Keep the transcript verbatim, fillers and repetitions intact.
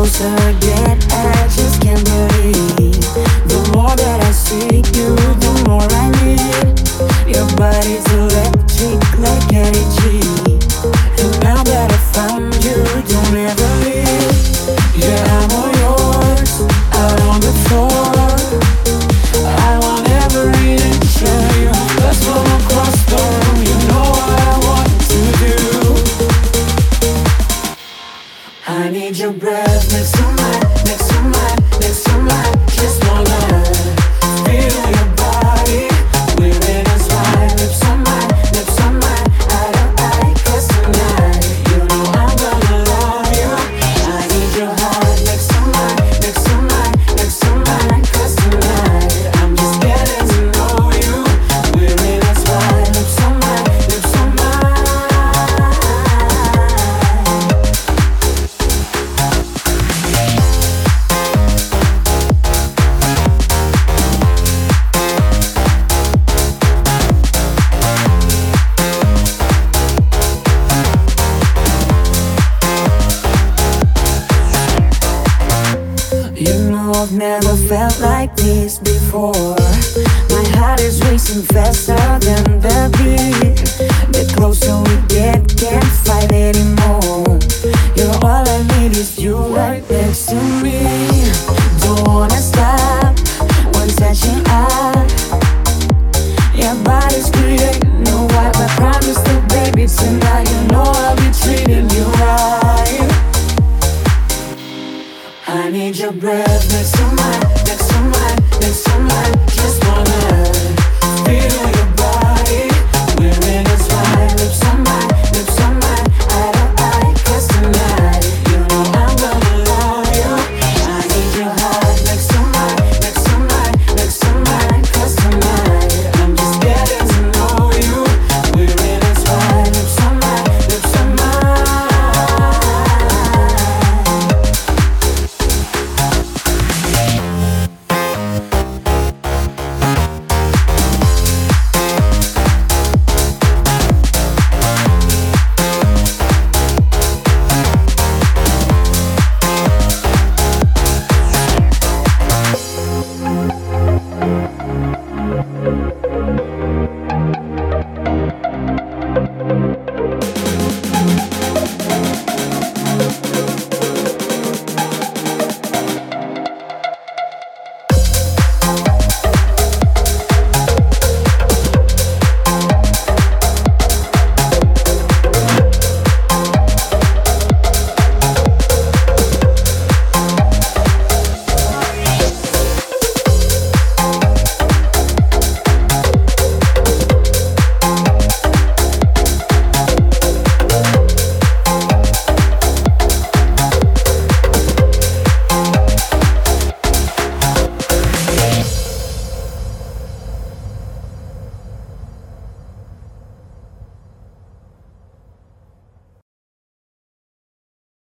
closer I get, I just can't believe. The more that I see you, the more I need. Your body's electric like energy. And now that I found you, don't ever leave. Yeah, I'm all yours, out on the floor. I want every inch of you. Let's roll across the room. You know what I want to do. I need your breath next to mine, next to mine, next to mine. Just wanna feel your body. We're in a slide, lips on mine, lips on mine, eye to eye. 'Cause tonight, you know I'm gonna love you. I need your heart next to mine, next to mine, next to mine. 'Cause tonight, I'm just getting to know you. We're in a slide, lips on mine, lips on mine. You know I've never felt like this before. My heart is racing faster than the beat. The closer we get, can't fight anymore. You're all I need is you right next to me. Don't wanna stop, one touching eye. Your body's creating no wipe. I promise you, baby, tonight you know I'll be treating you right. I need your breath next to mine, next to mine, next to mine. Just wanna